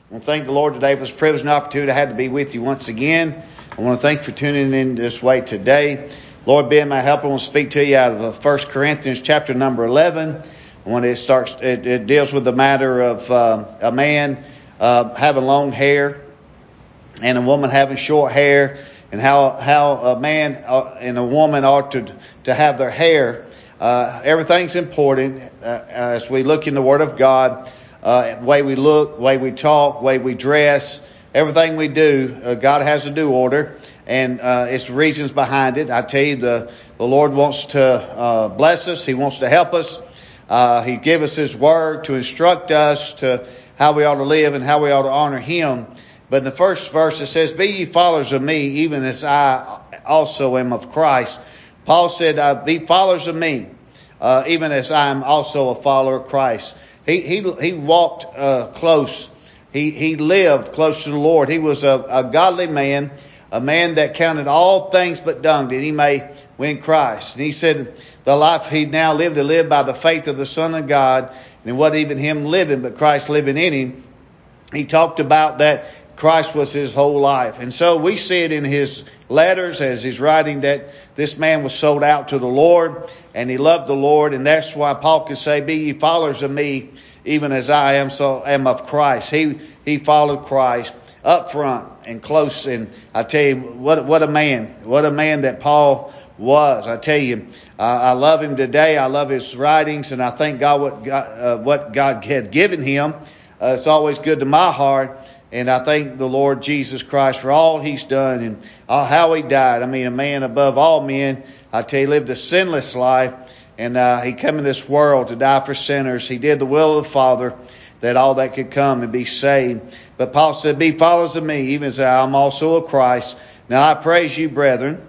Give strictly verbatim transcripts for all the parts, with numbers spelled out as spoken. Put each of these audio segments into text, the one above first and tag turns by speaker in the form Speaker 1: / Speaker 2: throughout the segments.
Speaker 1: I want to thank the Lord today for this privilege and opportunity I had to be with you once again. I want to thank you for tuning in this way today. Lord, being my helper, I want to speak to you out of First Corinthians chapter number eleven. When it starts, it, it deals with the matter of uh, a man uh, having long hair and a woman having short hair, and how how a man and a woman ought to to have their hair. Uh, everything's important uh, as we look in the Word of God. Uh, the way we look, the way we talk, the way we dress, everything we do, uh, God has a due order, and uh, it's reasons behind it. I tell you, the, the Lord wants to uh, bless us. He wants to help us. Uh, he gave us His Word to instruct us to how we ought to live and how we ought to honor Him. But in the first verse it says, "Be ye followers of me, even as I also am of Christ." Paul said, uh, "Be followers of me, uh, even as I am also a follower of Christ." He he he walked uh, close. He he lived close to the Lord. He was a, a godly man, a man that counted all things but dung that he may win Christ. And he said the life he now lived to live by the faith of the Son of God, and it wasn't even him living, but Christ living in him. He talked about that Christ was his whole life. And so we see it in his letters as he's writing that this man was sold out to the Lord and he loved the Lord. And that's why Paul could say, "Be ye followers of me, even as I am so am of Christ." He he followed Christ up front and close. And I tell you, what what a man. What a man that Paul was. I tell you, uh, I love him today. I love his writings, and I thank God what God, uh, what God had given him. Uh, it's always good to my heart. And I thank the Lord Jesus Christ for all He's done and uh, how He died. I mean, a man above all men. I tell you, lived a sinless life. And uh, He came in this world to die for sinners. He did the will of the Father, that all that could come and be saved. But Paul said, "Be followers of me, even as I am also of Christ. Now I praise you, brethren,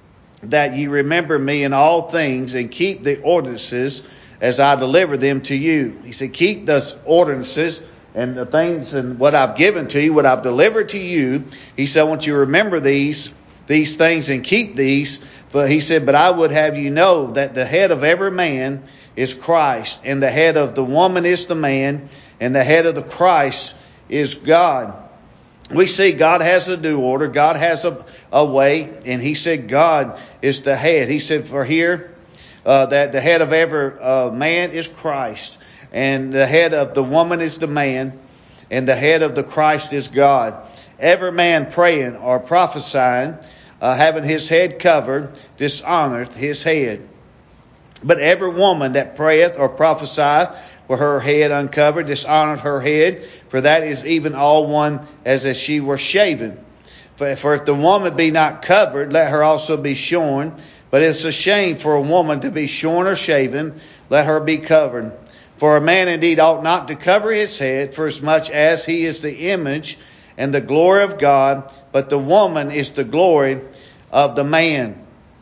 Speaker 1: that ye remember me in all things, and keep the ordinances as I deliver them to you." He said, keep those ordinances and the things and what I've given to you, what I've delivered to you. He said, I want you to remember these, these things and keep these. But he said, but I would have you know that the head of every man is Christ, and the head of the woman is the man, and the head of the Christ is God. We see God has a due order. God has a, a way. And he said God is the head. He said for here uh, that the head of every uh, man is Christ. And the head of the woman is the man. And the head of the Christ is God. Every man praying or prophesying, uh, having his head covered, dishonoreth his head. But every woman that prayeth or prophesieth with her head uncovered, dishonoreth her head. For that is even all one as if she were shaven. For, for if the woman be not covered, let her also be shorn. But it's a shame for a woman to be shorn or shaven. Let her be covered. For a man indeed ought not to cover his head, for as much as he is the image and the glory of God, but the woman is the glory of the man.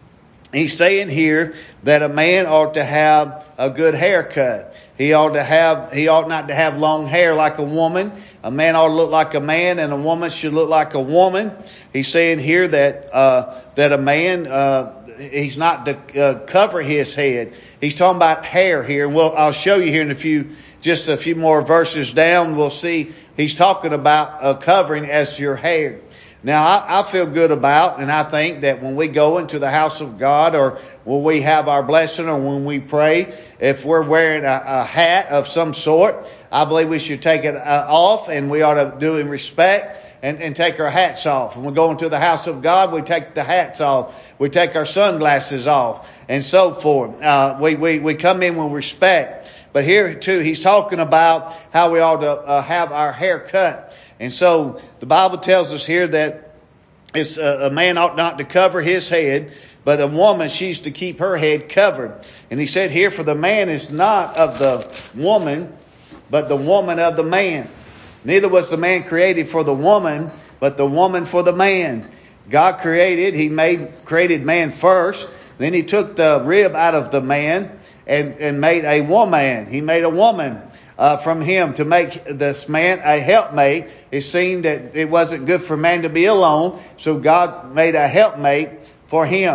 Speaker 1: He's saying here that a man ought to have a good haircut. He ought to have, he ought not to have long hair like a woman. A man ought to look like a man, and a woman should look like a woman. He's saying here that, uh, that a man, uh, he's not to uh, cover his head. He's talking about hair here. And we'll, I'll show you here in a few, just a few more verses down. We'll see he's talking about uh, covering as your hair. Now, I, I feel good about, and I think that when we go into the house of God, or when we have our blessing, or when we pray, if we're wearing a, a hat of some sort, I believe we should take it uh, off, and we ought to do in respect and, and take our hats off. When we go into the house of God, we take the hats off. We take our sunglasses off, and so forth. Uh, we, we, we come in with respect. But here, too, he's talking about how we ought to uh, have our hair cut. And so the Bible tells us here that it's a, a man ought not to cover his head, but a woman, she's to keep her head covered. And he said here, for the man is not of the woman, but the woman of the man. Neither was the man created for the woman, but the woman for the man. God created, He made created man first. Then He took the rib out of the man and, and made a woman. He made a woman Uh, from him to make this man a helpmate. It seemed that it wasn't good for man to be alone, so God made a helpmate for him.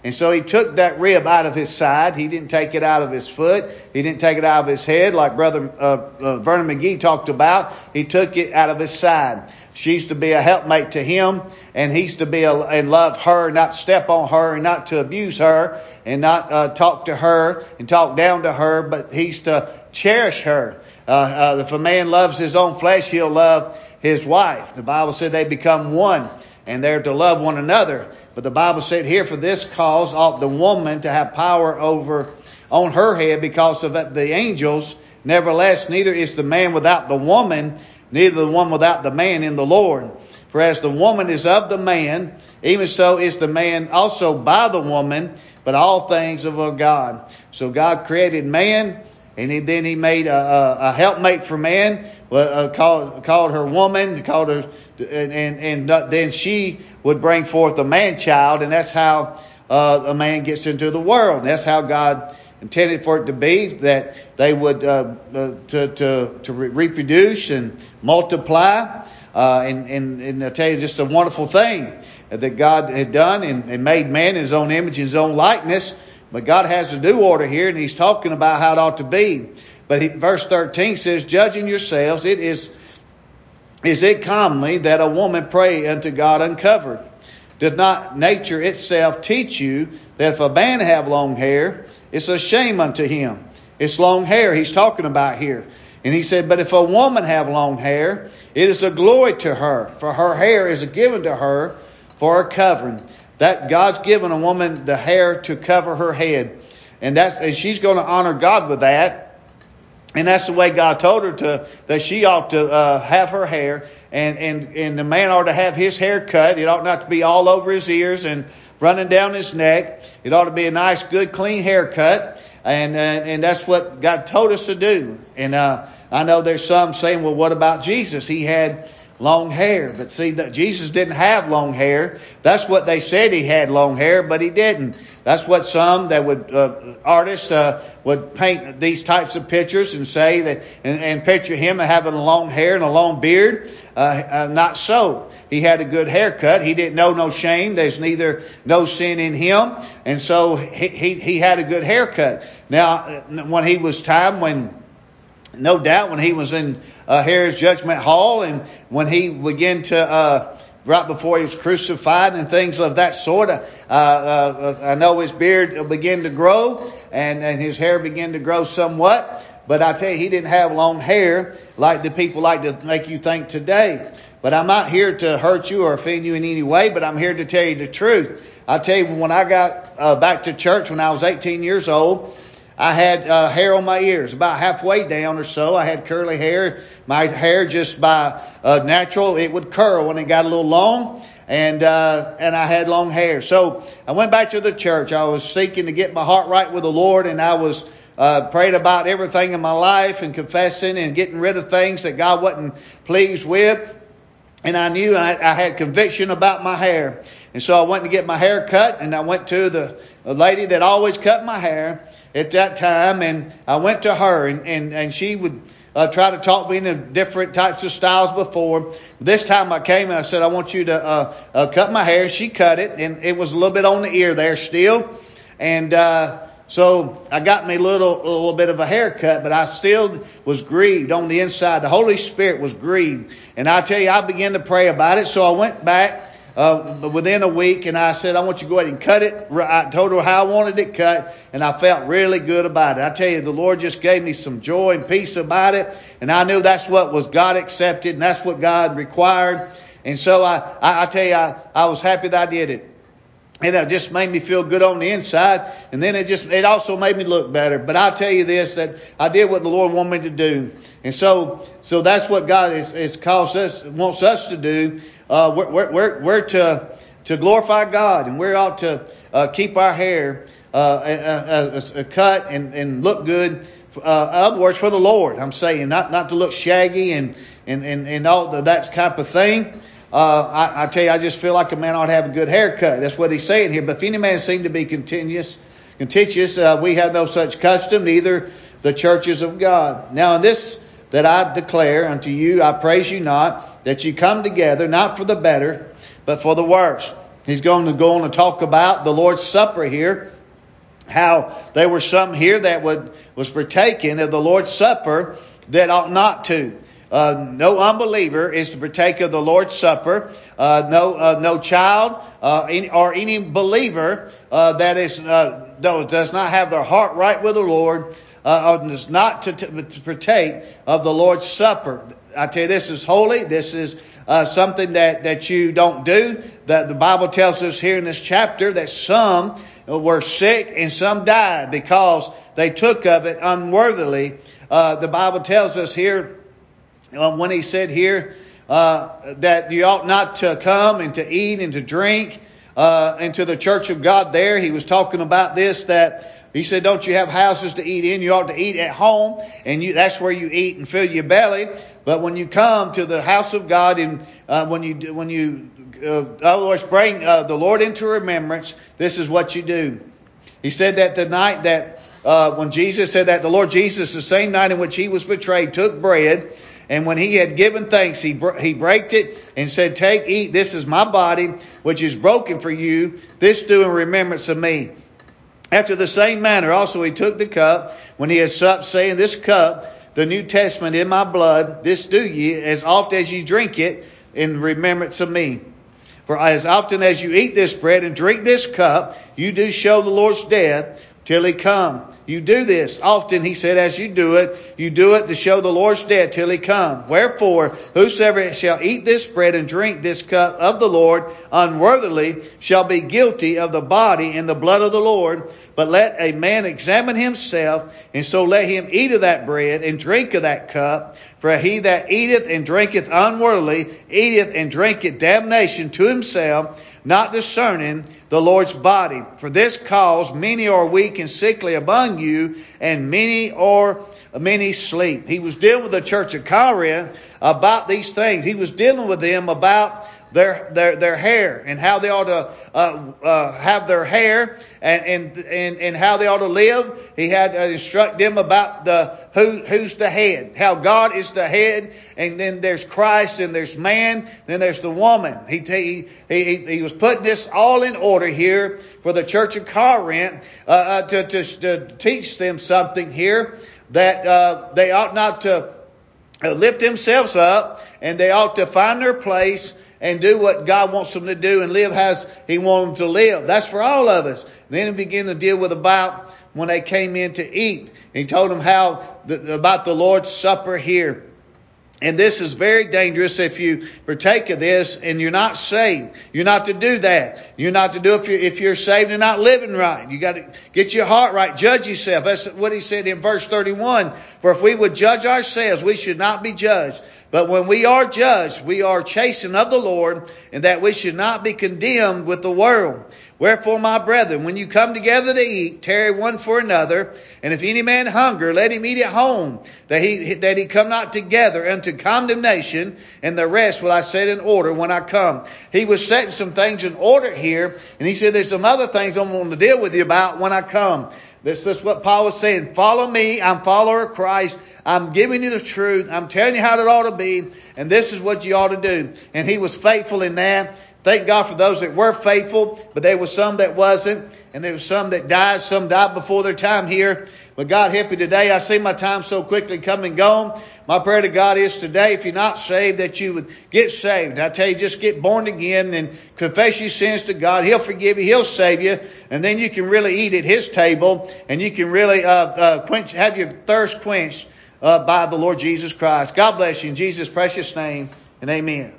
Speaker 1: And so he took that rib out of his side. He didn't take it out of his foot. He didn't take it out of his head like Brother uh, uh, Vernon McGee talked about. He took it out of his side. She's to be a helpmate to him, and he's to be a, and love her, not step on her, and not to abuse her, and not uh, talk to her and talk down to her, but he's to cherish her. Uh, uh, if a man loves his own flesh, he'll love his wife. The Bible said they become one, and they're to love one another. But the Bible said here, for this cause ought the woman to have power over on her head because of the angels. Nevertheless, neither is the man without the woman, neither the one without the man in the Lord. For as the woman is of the man, even so is the man also by the woman, but all things are of God. So God created man, and he, then he made a, a, a helpmate for man, uh, called, called her woman, called her, and, and, and then she would bring forth a man-child, and that's how uh, a man gets into the world. And that's how God intended for it to be, that they would uh, uh, to to to re- reproduce and multiply. Uh, and, and and I tell you, just a wonderful thing that God had done and, and made man in His own image, in His own likeness. But God has a new order here, and He's talking about how it ought to be. But he, verse thirteen says, "Judging yourselves, it is is it commonly that a woman pray unto God uncovered? Does not nature itself teach you that if a man have long hair, it's a shame unto him?" It's long hair He's talking about here. And he said, "But if a woman have long hair, it is a glory to her, for her hair is given to her for a covering." That God's given a woman the hair to cover her head. And that's and she's going to honor God with that. And that's the way God told her to, that she ought to uh, have her hair. And, and, and the man ought to have his hair cut. It ought not to be all over his ears and running down his neck. It ought to be a nice, good, clean haircut. And, uh, and that's what God told us to do. And uh, I know there's some saying, well, what about Jesus? He had long hair. But see, that Jesus didn't have long hair. That's what they said, he had long hair, but he didn't. That's what some that would uh, artists uh, would paint these types of pictures and say that and, and picture him having long hair and a long beard. Uh, uh, not so. He had a good haircut. He didn't know no shame. There's neither no sin in him, and so he he, he had a good haircut. Now, when he was time when. No doubt when he was in uh, Herod's judgment hall, and when he began to, uh, right before he was crucified and things of that sort, uh, uh, I know his beard began to grow and, and his hair began to grow somewhat. But I tell you, he didn't have long hair like the people like to make you think today. But I'm not here to hurt you or offend you in any way, but I'm here to tell you the truth. I tell you, when I got uh, back to church when I was eighteen years old, I had uh, hair on my ears, about halfway down or so. I had curly hair. My hair just by uh, natural, it would curl when it got a little long. And uh, and I had long hair. So I went back to the church. I was seeking to get my heart right with the Lord. And I was uh, praying about everything in my life and confessing and getting rid of things that God wasn't pleased with. And I knew I, I had conviction about my hair. And so I went to get my hair cut. And I went to the, the lady that always cut my hair at that time, and I went to her, and, and, and she would uh, try to talk me into different types of styles before. This time I came and I said, I want you to uh, uh, cut my hair. She cut it, and it was a little bit on the ear there still. And uh, so I got me a little, a little bit of a haircut, but I still was grieved on the inside. The Holy Spirit was grieved. And I tell you, I began to pray about it. So I went back Uh, within a week, and I said, I want you to go ahead and cut it. I told her how I wanted it cut, and I felt really good about it. I tell you, the Lord just gave me some joy and peace about it, and I knew that's what was God accepted, and that's what God required. And so I, I, I tell you, I, I was happy that I did it. And it just made me feel good on the inside, and then it just it also made me look better. But I'll tell you this, that I did what the Lord wanted me to do. And so so that's what God is, is caused us, wants us to do. Uh, we're, we're, we're to, to glorify God, and we ought to uh, keep our hair uh, uh, uh, cut and, and look good. Uh, in other words, for the Lord, I'm saying, not, not to look shaggy and, and, and, and all the, that type of thing. Uh, I, I tell you, I just feel like a man ought to have a good haircut. That's what he's saying here. But if any man seem to be continuous, contentious, uh, we have no such custom, neither the churches of God. Now in this that I declare unto you, I praise you not, that you come together, not for the better, but for the worse. He's going to go on and talk about the Lord's Supper here. How there were some here that would was partaking of the Lord's Supper that ought not to. Uh, no unbeliever is to partake of the Lord's Supper. Uh, no, uh, no child uh, any, or any believer uh, that is uh, does not have their heart right with the Lord uh, is not to, to, to partake of the Lord's Supper. I tell you, this is holy. This is uh, something that that you don't do. That the Bible tells us here in this chapter that some were sick and some died because they took of it unworthily. Uh, the Bible tells us here. Um, when he said here uh, that you ought not to come and to eat and to drink uh, into the church of God there, he was talking about this, that he said, don't you have houses to eat in? You ought to eat at home, and you, that's where you eat and fill your belly. But when you come to the house of God, and uh, when you when you uh, in other words, bring uh, the Lord into remembrance, this is what you do. He said that the night that uh, when Jesus said that the Lord Jesus, the same night in which he was betrayed, took bread. And when he had given thanks, he he brake it and said, take, eat, this is my body, which is broken for you. This do in remembrance of me. After the same manner also he took the cup when he had supped, saying, this cup, the New Testament in my blood, this do ye as oft as ye drink it in remembrance of me. For as often as you eat this bread and drink this cup, you do show the Lord's death till he come. You do this often, he said, as you do it, you do it to show the Lord's death till he come. Wherefore, whosoever shall eat this bread and drink this cup of the Lord unworthily shall be guilty of the body and the blood of the Lord. But let a man examine himself, and so let him eat of that bread and drink of that cup. For he that eateth and drinketh unworthily eateth and drinketh damnation to himself, not discerning the Lord's body. For this cause many are weak and sickly among you, and many are many sleep. He was dealing with the church of Corinth about these things. He was dealing with them about their their their hair and how they ought to uh, uh, have their hair and, and and and how they ought to live. He had to instruct them about the who who's the head, how God is the head, and then there's Christ and there's man, then there's the woman. He he he, he was putting this all in order here for the church of Corinth uh, uh, to, to to teach them something here that uh, they ought not to lift themselves up, and they ought to find their place and do what God wants them to do and live as He wants them to live. That's for all of us. Then he began to deal with about when they came in to eat. He told them how the, about the Lord's Supper here. And this is very dangerous if you partake of this and you're not saved. You're not to do that. You're not to do it if you're, if you're saved and not living right. You got to get your heart right. Judge yourself. That's what he said in verse thirty-one. For if we would judge ourselves, we should not be judged. But when we are judged, we are chastened of the Lord, and that we should not be condemned with the world. Wherefore, my brethren, when you come together to eat, tarry one for another. And if any man hunger, let him eat at home, that he that he come not together unto condemnation. And the rest will I set in order when I come. He was setting some things in order here, and he said there's some other things I'm going to deal with you about when I come. This is what Paul was saying. Follow me. I'm a follower of Christ. I'm giving you the truth. I'm telling you how it ought to be. And this is what you ought to do. And he was faithful in that. Thank God for those that were faithful, but there was some that wasn't. And there was some that died. Some died before their time here. But God help you today. I see my time so quickly come and gone. My prayer to God is today, if you're not saved, that you would get saved. I tell you, just get born again and confess your sins to God. He'll forgive you. He'll save you. And then you can really eat at His table. And you can really uh, uh, quench, have your thirst quenched uh, by the Lord Jesus Christ. God bless you in Jesus' precious name, and amen.